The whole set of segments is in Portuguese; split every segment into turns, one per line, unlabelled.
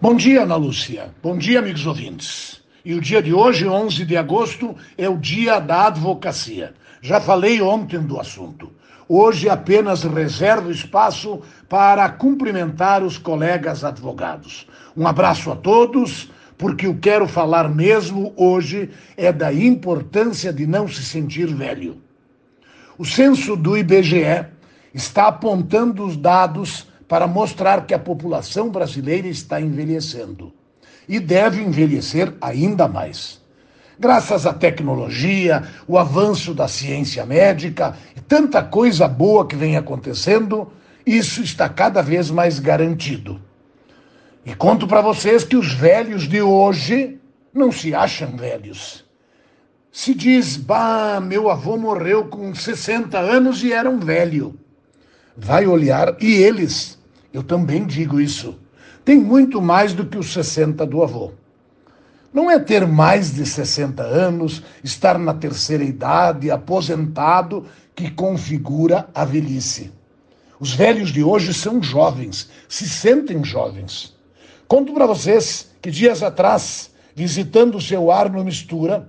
Bom dia, Ana Lúcia. Bom dia, amigos ouvintes. E o dia de hoje, 11 de agosto, é o dia da advocacia. Já falei ontem do assunto. Hoje apenas reservo espaço para cumprimentar os colegas advogados. Um abraço a todos, porque eu quero falar mesmo hoje é da importância de não se sentir velho. O censo do IBGE está apontando os dados para mostrar que a população brasileira está envelhecendo. E deve envelhecer ainda mais. Graças à tecnologia, o avanço da ciência médica e tanta coisa boa que vem acontecendo, isso está cada vez mais garantido. E conto para vocês que os velhos de hoje não se acham velhos. Se diz, meu avô morreu com 60 anos e era um velho. Vai olhar, e eles, eu também digo isso, tem muito mais do que os 60 do avô. Não é ter mais de 60 anos, estar na terceira idade, aposentado, que configura a velhice. Os velhos de hoje são jovens, se sentem jovens. Conto para vocês que dias atrás, visitando o seu Arno Mistura,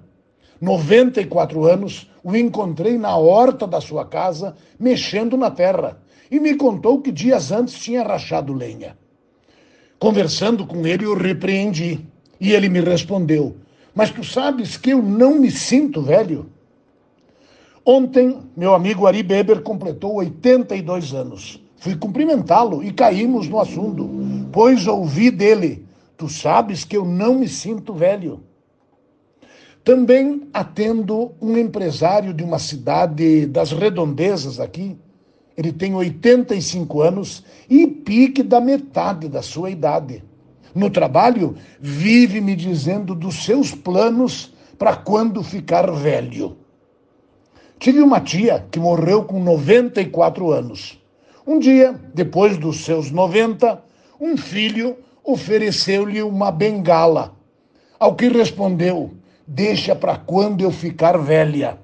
94 anos, o encontrei na horta da sua casa, mexendo na terra, e me contou que dias antes tinha rachado lenha. Conversando com ele, eu repreendi, e ele me respondeu, mas tu sabes que eu não me sinto velho? Ontem, meu amigo Ari Beber completou 82 anos. Fui cumprimentá-lo e caímos no assunto, pois ouvi dele, tu sabes que eu não me sinto velho. Também atendo um empresário de uma cidade das redondezas aqui. Ele tem 85 anos e pique da metade da sua idade. No trabalho, vive me dizendo dos seus planos para quando ficar velho. Tive uma tia que morreu com 94 anos. Um dia, depois dos seus 90, um filho ofereceu-lhe uma bengala. Ao que respondeu, deixa para quando eu ficar velha.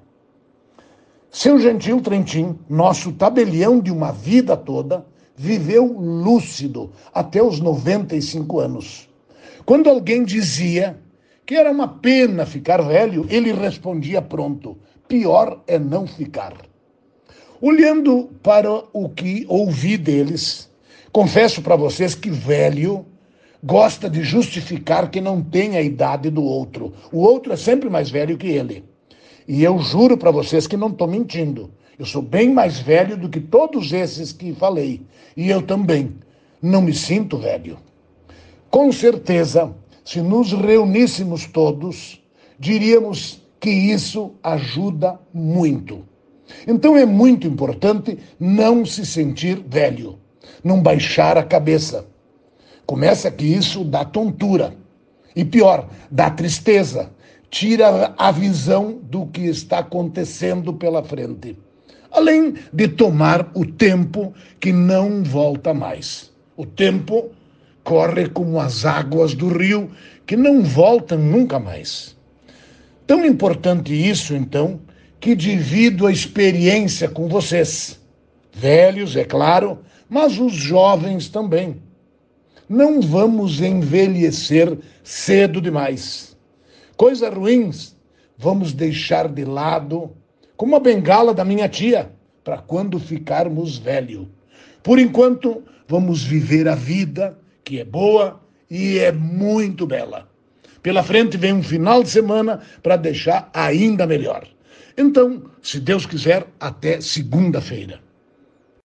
Seu gentil Trentin, nosso tabelião de uma vida toda, viveu lúcido até os 95 anos. Quando alguém dizia que era uma pena ficar velho, ele respondia pronto, pior é não ficar. Olhando para o que ouvi deles, confesso para vocês que velho gosta de justificar que não tem a idade do outro. O outro é sempre mais velho que ele. E eu juro para vocês que não estou mentindo. Eu sou bem mais velho do que todos esses que falei. E eu também não me sinto velho. Com certeza, se nos reuníssemos todos, diríamos que isso ajuda muito. Então é muito importante não se sentir velho, não baixar a cabeça. Começa que isso dá tontura. E pior, dá tristeza. Tira a visão do que está acontecendo pela frente. Além de tomar o tempo que não volta mais. O tempo corre como as águas do rio, que não voltam nunca mais. Tão importante isso, então, que divido a experiência com vocês. Velhos, é claro, mas os jovens também. Não vamos envelhecer cedo demais. Coisas ruins vamos deixar de lado, como a bengala da minha tia, para quando ficarmos velhos. Por enquanto, vamos viver a vida, que é boa e é muito bela. Pela frente vem um final de semana para deixar ainda melhor. Então, se Deus quiser, até segunda-feira.